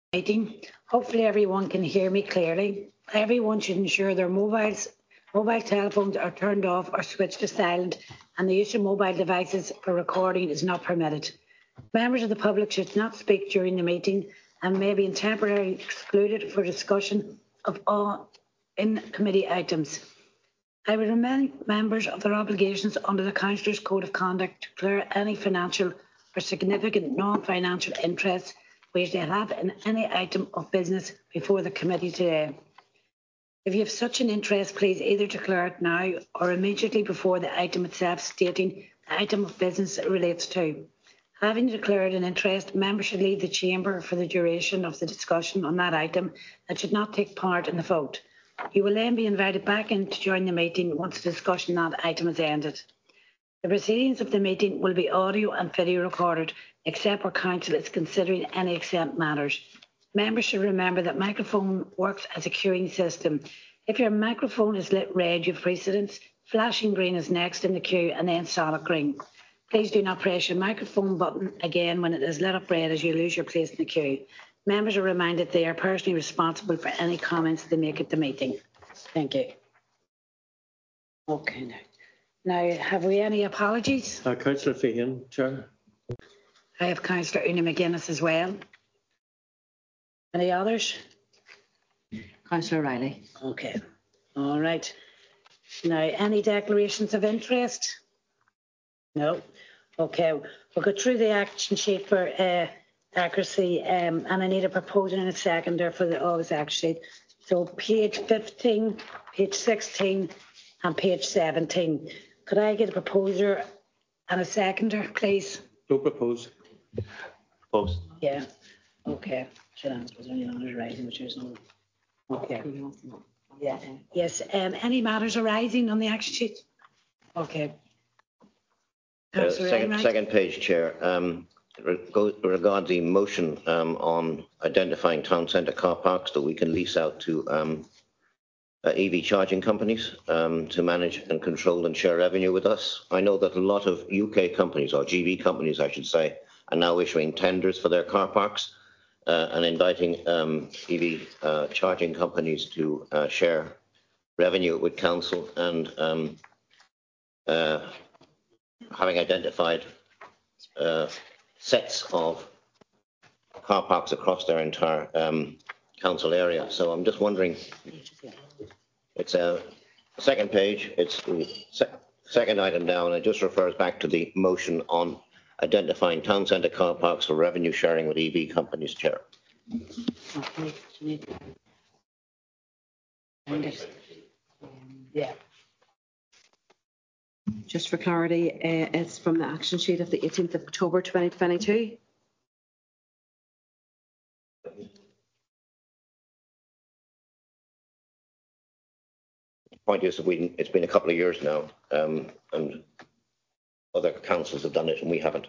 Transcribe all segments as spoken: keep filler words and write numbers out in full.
Meeting. Hopefully everyone can hear me clearly. Everyone should ensure their mobiles, mobile telephones are turned off or switched to silent, and the use of mobile devices for recording is not permitted. Members of the public should not speak during the meeting and may be temporarily excluded for discussion of all in-committee items. I would remind members of their obligations under the Councillors' Code of Conduct to declare any financial or significant non-financial interest which they have in any item of business before the committee today. If you have such an interest, please either declare it now or immediately before the item itself, stating the item of business it relates to. Having declared an interest, members should leave the chamber for the duration of the discussion on that item and should not take part in the vote. You will then be invited back in to join the meeting once the discussion on that item is ended. The proceedings of the meeting will be audio and video recorded, except where council is considering any exempt matters. Members should remember that microphone works as a queuing system. If your microphone is lit red, you have precedence. Flashing green is next in the queue and then solid green. Please do not press your microphone button again when it is lit up red as you lose your place in the queue. Members are reminded they are personally responsible for any comments they make at the meeting. Thank you. Okay, now. Now, have we any apologies? Uh, Councillor Feehan, Chair. I have Councillor Una McGuinness as well. Any others? Councillor Riley. Okay. All right. Now, any declarations of interest? No. Okay. We'll go through the action sheet for uh, accuracy, um, and I need a proposal and a seconder for the always action sheet. So page fifteen, page sixteen, and page seventeen. Could I get a proposer and a seconder, please? No propose. Propose. Yeah. Okay. Should answer was only on rising, which is no. Okay. Yeah. Yes. Um. Any matters arising on the action sheet? Okay. Uh, second, second page, Chair. Um, regard the motion um, on identifying town centre car parks that we can lease out to um, uh, E V charging companies um, to manage and control and share revenue with us. I know that a lot of U K companies, or G V companies, I should say, are now issuing tenders for their car parks uh, and inviting um, E V uh, charging companies to uh, share revenue with council, and um, uh, having identified uh, sets of car parks across their entire um, council area. So I'm just wondering, it's a second page, it's the se second item down, it just refers back to the motion on identifying town centre car parks for revenue sharing with E V companies, Chair. Okay. Yeah. Just for clarity, uh, it's from the action sheet of the eighteenth of October twenty twenty-two. The point is that we, it's been a couple of years now, um, and other councils have done it and we haven't.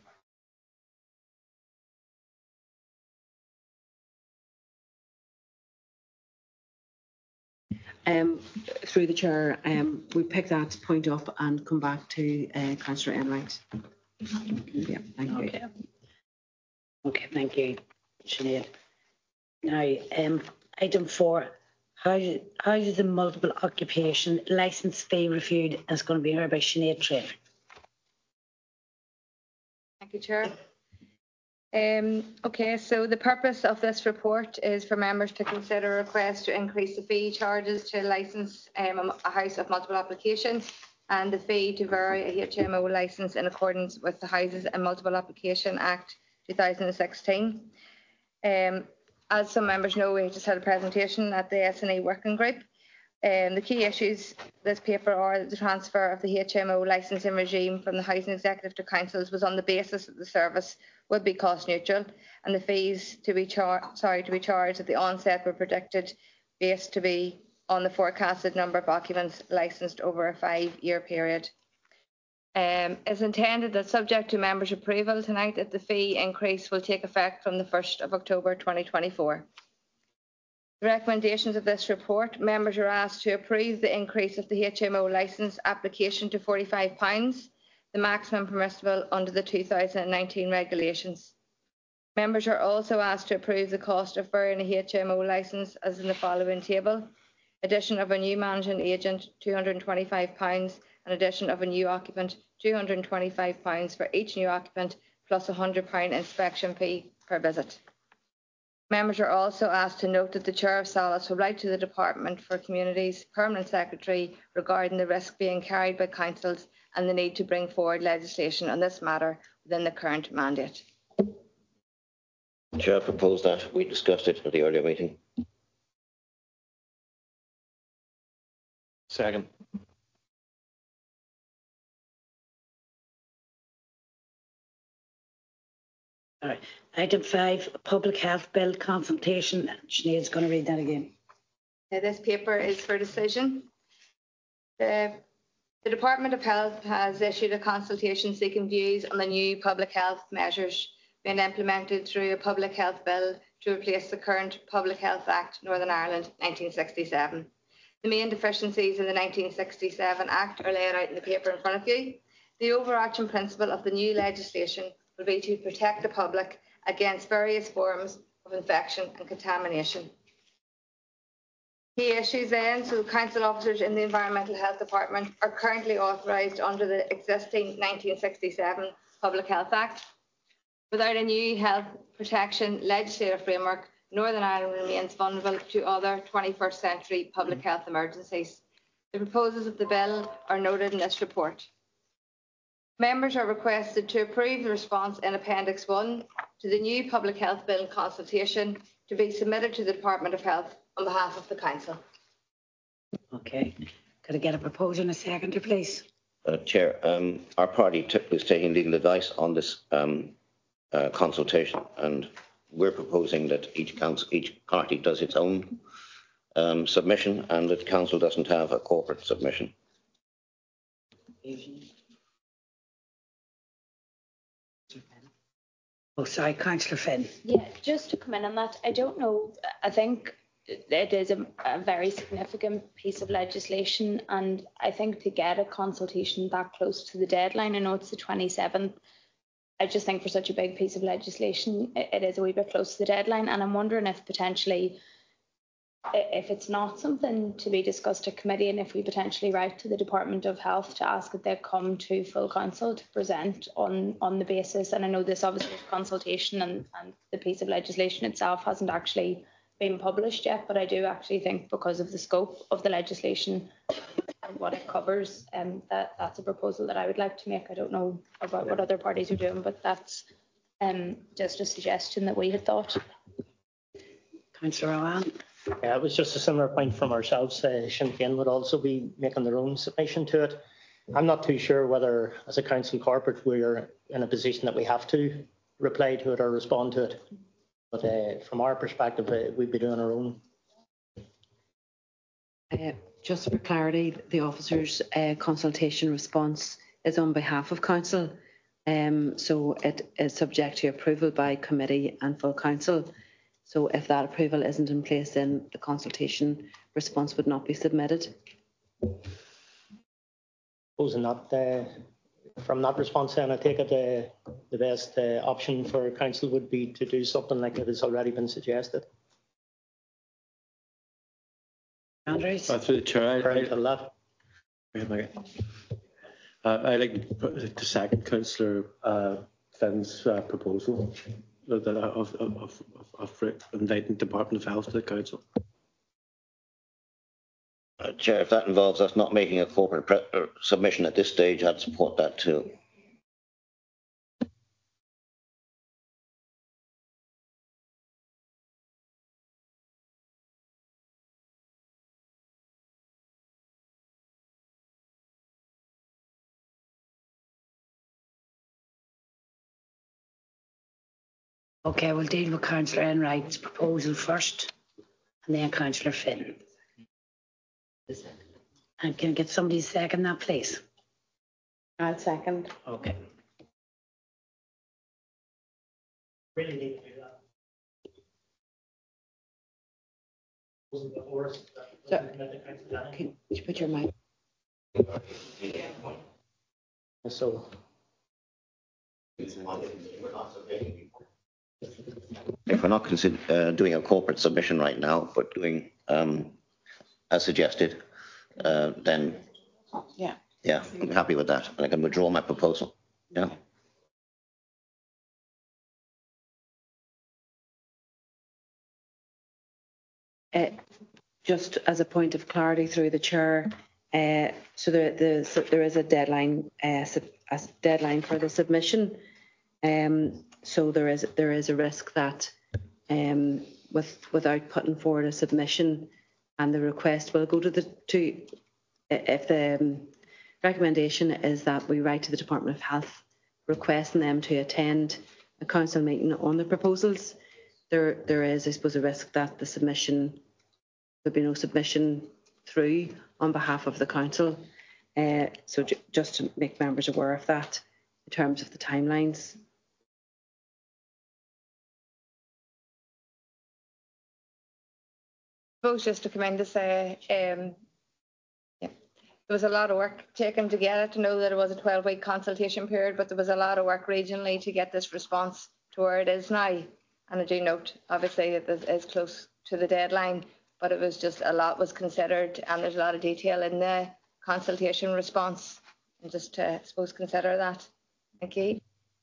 Um, through the chair, um, we pick that point up and come back to uh, Councillor Enright. Yeah, thank you. Okay. Okay, thank you, Sinead. Now, um, item four, how, how is the multiple occupation licence fee reviewed? Is going to be heard by Sinead Traynor. Thank you, Chair. Um, okay, so the purpose of this report is for members to consider a request to increase the fee charges to license um, a house of multiple application, and the fee to vary a H M O licence in accordance with the Houses and Multiple Application Act two thousand sixteen. Um, as some members know, we just had a presentation at the S N E working group. Um, the key issues this paper are the transfer of the H M O licensing regime from the Housing Executive to councils was on the basis that the service would be cost neutral, and the fees to be charged, sorry, to be charged at the onset were predicted based to be on the forecasted number of occupants licensed over a five-year period. Um, it's intended that, subject to members' approval tonight, that the fee increase will take effect from the first of October twenty twenty-four. The recommendations of this report, members are asked to approve the increase of the H M O licence application to forty-five pounds, the maximum permissible under the two thousand nineteen regulations. Members are also asked to approve the cost of buying a H M O licence as in the following table. Addition of a new managing agent, two hundred and twenty-five pounds, and addition of a new occupant, two hundred and twenty-five pounds for each new occupant, plus a one hundred pounds inspection fee per visit. Members are also asked to note that the Chair of Solace will write to the Department for Communities Permanent Secretary regarding the risk being carried by councils and the need to bring forward legislation on this matter within the current mandate. The Chair proposed that. We discussed it at the earlier meeting. Second. All right. Item five, Public Health Bill consultation. Sinead's going to read that again. Now, this paper is for decision. The, the Department of Health has issued a consultation seeking views on the new public health measures being implemented through a public health bill to replace the current Public Health Act Northern Ireland nineteen sixty-seven. The main deficiencies in the nineteen sixty-seven Act are laid out in the paper in front of you. The overarching principle of the new legislation will be to protect the public against various forms of infection and contamination. Key issues then, so council officers in the Environmental Health Department are currently authorised under the existing nineteen sixty-seven Public Health Act. Without a new health protection legislative framework, Northern Ireland remains vulnerable to other twenty-first century public health emergencies. The proposals of the bill are noted in this report. Members are requested to approve the response in Appendix one to the new Public Health Bill consultation to be submitted to the Department of Health on behalf of the Council. Okay. Could I get a proposal and a seconder, please? Uh, Chair, um, our party took, was taking legal advice on this um, uh, consultation, and we're proposing that each council, each party does its own um, submission, and that council doesn't have a corporate submission. Oh, sorry, Councillor Finn. Yeah, just to come in on that, I don't know, I think it is a, a very significant piece of legislation, and I think to get a consultation that close to the deadline, I know it's the twenty-seventh, I just think for such a big piece of legislation, it, it is a wee bit close to the deadline, and I'm wondering if potentially, if it's not something to be discussed at committee, and if we potentially write to the Department of Health to ask that they come to full council to present on, on the basis, and I know this obviously is consultation and, and the piece of legislation itself hasn't actually been published yet, but I do actually think because of the scope of the legislation and what it covers, um, that that's a proposal that I would like to make. I don't know about what other parties are doing, but that's um, just a suggestion that we had thought. Councillor Owen. Yeah, it was just a similar point from ourselves. Uh, Sinn Féin would also be making their own submission to it. I'm not too sure whether, as a council corporate, we're in a position that we have to reply to it or respond to it. But uh, from our perspective, uh, we'd be doing our own. Uh, just for clarity, the officers' uh, consultation response is on behalf of council, um, so it is subject to approval by committee and full council. So if that approval isn't in place, then the consultation response would not be submitted. Supposing not, uh, from that response, then I take it uh, the best uh, option for council would be to do something like it has already been suggested. Andrews. Uh, through the chair, I, I, To that. uh, I like to second Councillor uh, Finn's uh, proposal of, of, of, of, of inviting the Department of Health to the council. Uh, Chair, if that involves us not making a corporate pre uh, submission at this stage, I'd support that too. Okay, we'll deal with Councillor Enright's proposal first, and then Councillor Finn. And can I get somebody to second that, please? I'll second. Okay. Really need to do that. Wasn't before us. So, can you put your mic? So, if we're not consider, uh, doing a corporate submission right now, but doing um, as suggested, uh, then Yeah. yeah, I'm happy with that, and I can withdraw my proposal. Yeah. Uh, just as a point of clarity through the chair, uh, so there, the, so there is a deadline, uh, a deadline for the submission. Um, so there is there is a risk that, um, with without putting forward a submission, and the request will go to the to if the um, recommendation is that we write to the Department of Health requesting them to attend a council meeting on the proposals. There there is, I suppose, a risk that the submission there'll be no submission through on behalf of the council. Uh, so j just to make members aware of that in terms of the timelines. I suppose just to come in to say, um, yeah, there was a lot of work taken to get it, to know that it was a twelve week consultation period, but there was a lot of work regionally to get this response to where it is now. And I do note, obviously, that it is close to the deadline, but it was just a lot was considered, and there's a lot of detail in the consultation response. And just to, I suppose, consider that. Thank you.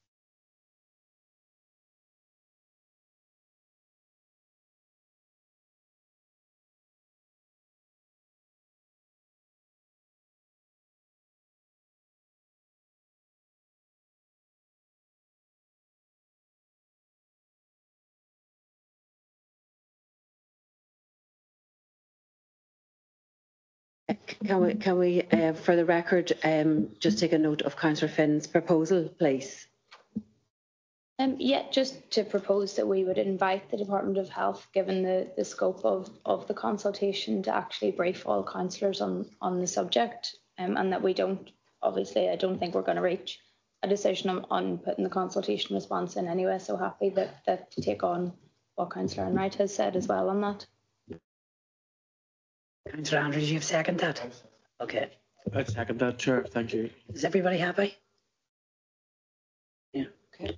Can we, can we uh, for the record, um, just take a note of Councillor Finn's proposal, please? Um, yeah, just to propose that we would invite the Department of Health, given the, the scope of, of the consultation, to actually brief all councillors on, on the subject, um, and that we don't, obviously, I don't think we're going to reach a decision on, on putting the consultation response in anyway, so happy that, that to take on what Councillor Enright has said as well on that. Councillor Andrews, you have second that? Okay. I second that, Chair. Thank you. Is everybody happy? Yeah. Okay.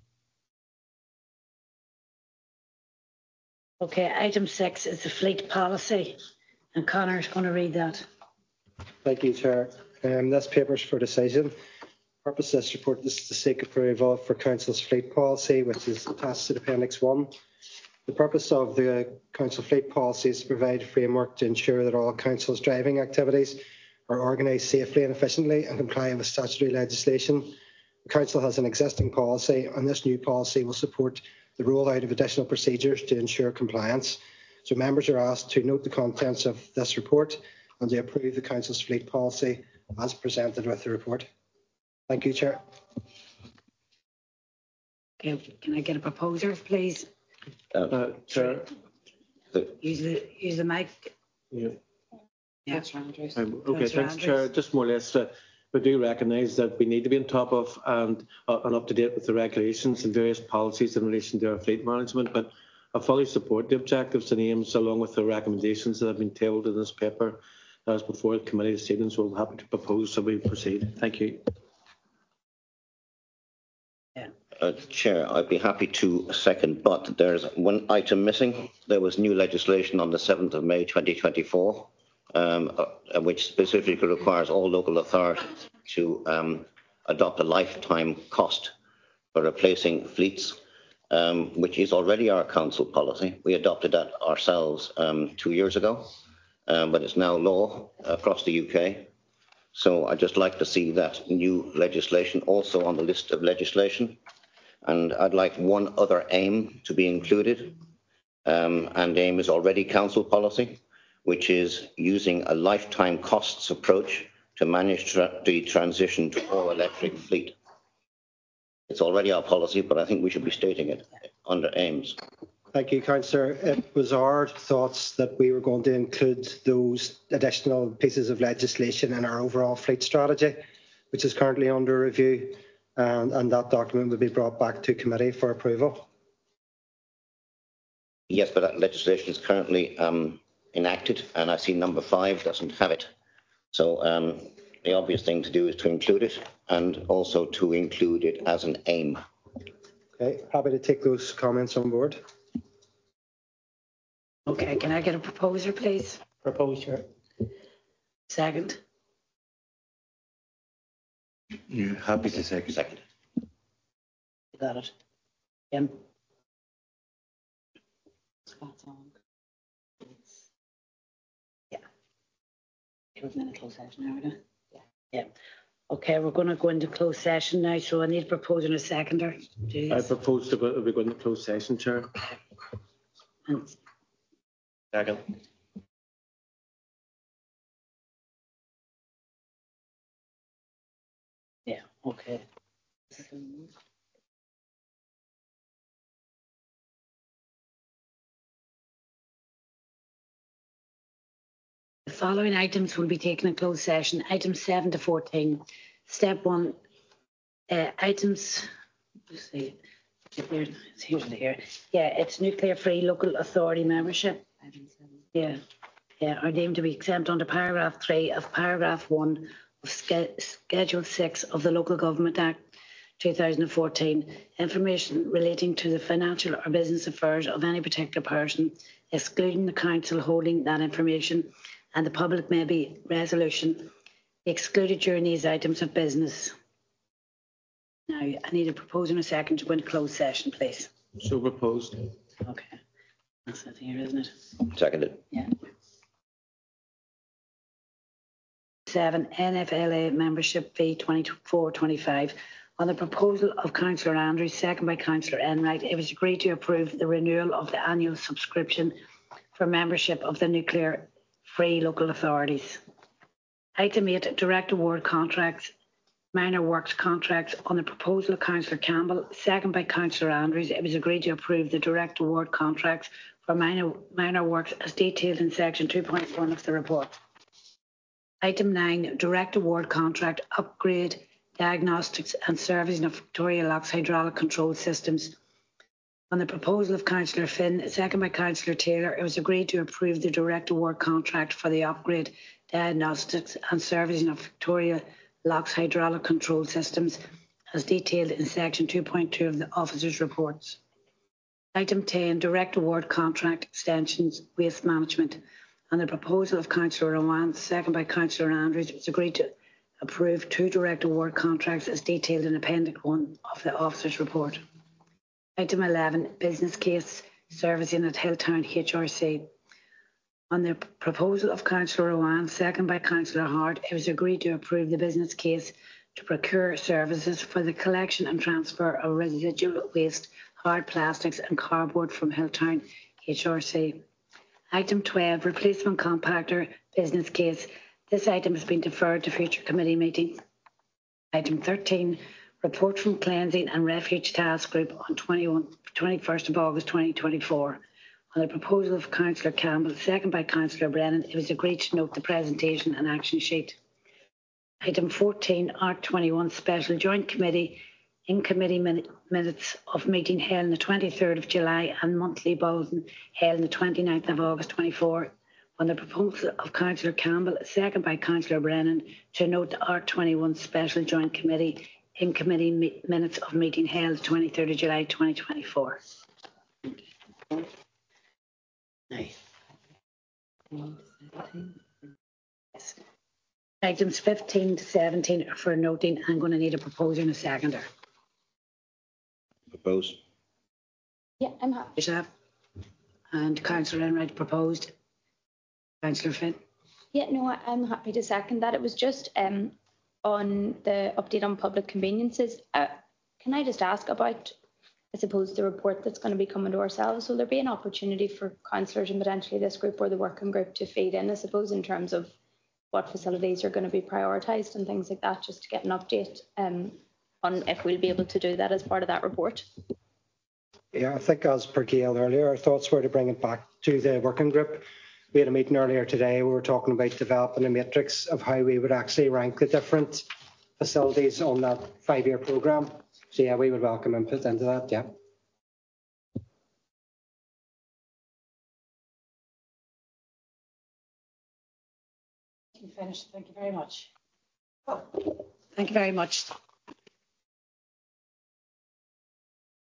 Okay, item six is the fleet policy, and Connor's going to read that. Thank you, Chair. Um, this paper is for decision. The purpose of this report is to seek approval for Council's fleet policy, which is attached to Appendix one. The purpose of the Council fleet policy is to provide a framework to ensure that all Council's driving activities are organised safely and efficiently and comply with statutory legislation. The Council has an existing policy, and this new policy will support the rollout of additional procedures to ensure compliance. So members are asked to note the contents of this report and to approve the Council's fleet policy as presented with the report. Thank you, Chair. Okay, can I get a proposer, please? Uh, Chair. Use the use the mic. Yeah. Yeah. Um, okay, thanks, Chair. Just more or less, uh, we do recognise that we need to be on top of and, uh, and up to date with the regulations and various policies in relation to our fleet management, but I fully support the objectives and aims along with the recommendations that have been tabled in this paper as before the committee this evening, so I'm happy to propose that we proceed. Thank you. Yeah. Uh, Chair, I'd be happy to second, but there's one item missing. There was new legislation on the seventh of May twenty twenty-four, um, uh, which specifically requires all local authorities to um, adopt a lifetime cost for replacing fleets, um, which is already our council policy. We adopted that ourselves um, two years ago, um, but it's now law across the U K. So I'd just like to see that new legislation also on the list of legislation. And I'd like one other aim to be included. Um, and aim is already council policy, which is using a lifetime costs approach to manage tra the transition to all electric fleet. It's already our policy, but I think we should be stating it under aims. Thank you, Councillor. It was our thoughts that we were going to include those additional pieces of legislation in our overall fleet strategy, which is currently under review, and, and that document will be brought back to committee for approval. Yes, but that legislation is currently um, enacted, and I see number five doesn't have it. So um, the obvious thing to do is to include it, and also to include it as an aim. Okay, happy to take those comments on board. Okay, can I get a proposer, please? Proposer. Second. Yeah, happy to second. Second. You got it. Jim. Scott's on. Yeah. We're in a closed session now, yeah? Yeah. Yeah. Okay, we're going to go into closed session now, so I need a proposer and a seconder. Jeez. I propose to go, we go into closed session, Chair. Okay. And second. Yeah, okay. The following items will be taken in closed session. Items seven to fourteen. Step one, uh, items, let's see, here, it's usually here. Yeah, it's nuclear free local authority membership. Yeah, yeah, are deemed to be exempt under paragraph three of paragraph one of ske Schedule six of the Local Government Act two thousand fourteen. Information relating to the financial or business affairs of any particular person, excluding the council holding that information, and the public may be resolution excluded during these items of business. Now, I need a proposal in a second to go into closed session, please. So proposed. Okay. That's it here, isn't it? Seconded. Yeah. Seven, N F L A membership fee twenty-four twenty-five. On the proposal of Councillor Andrews, second by Councillor Enright, it was agreed to approve the renewal of the annual subscription for membership of the nuclear free local authorities. Item eight, direct award contracts, minor works contracts. On the proposal of Councillor Campbell, second by Councillor Andrews, it was agreed to approve the direct award contracts for minor, minor works as detailed in section two point one of the report. Item nine, direct award contract, upgrade, diagnostics and servicing of Victoria Locks hydraulic control systems. On the proposal of Councillor Finn, second by Councillor Taylor, it was agreed to approve the direct award contract for the upgrade, diagnostics and servicing of Victoria Locks hydraulic control systems as detailed in section two point two of the officers' reports. Item ten, direct award contract extensions, waste management. On the proposal of Councillor Rowan, second by Councillor Andrews, it was agreed to approve two direct award contracts as detailed in Appendix one of the officers' report. Item eleven, business case servicing at Hilltown H R C. On the proposal of Councillor Rowan, second by Councillor Hart, it was agreed to approve the business case to procure services for the collection and transfer of residual waste, hard plastics and cardboard from Hilltown H R C. Item twelve, replacement compactor business case. This item has been deferred to future committee meeting. Item thirteen, report from Cleansing and Refuge Task Group on twenty-first of August twenty twenty-four. On the proposal of Councillor Campbell, second by Councillor Brennan, it was agreed to note the presentation and action sheet. Item fourteen, Art twenty-one, Special Joint Committee, in committee min minutes of meeting held on the twenty-third of July and monthly bulletin held on the twenty-ninth of August twenty-four. On the proposal of Councillor Campbell, second by Councillor Brennan, to note the Art twenty-one Special Joint Committee in committee mi minutes of meeting held twenty-third of July twenty twenty-four. Nice. Yes. Items fifteen to seventeen are for noting. I'm going to need a proposer and a seconder. Proposed. Yeah, I'm happy. Yourself. And Councillor Enright proposed. Councillor Finn. Yeah, no, I, I'm happy to second that. It was just um, on the update on public conveniences. Uh, can I just ask about, I suppose, the report that's going to be coming to ourselves? Will there be an opportunity for councillors and potentially this group or the working group to feed in, I suppose, in terms of what facilities are going to be prioritised and things like that, just to get an update um, on if we'll be able to do that as part of that report? Yeah, I think as per Gail earlier, our thoughts were to bring it back to the working group. We had a meeting earlier today. We were talking about developing a matrix of how we would actually rank the different facilities on that five-year programme. So yeah, we would welcome input into that, yeah. Finished. Thank you very much. Oh, thank you very much.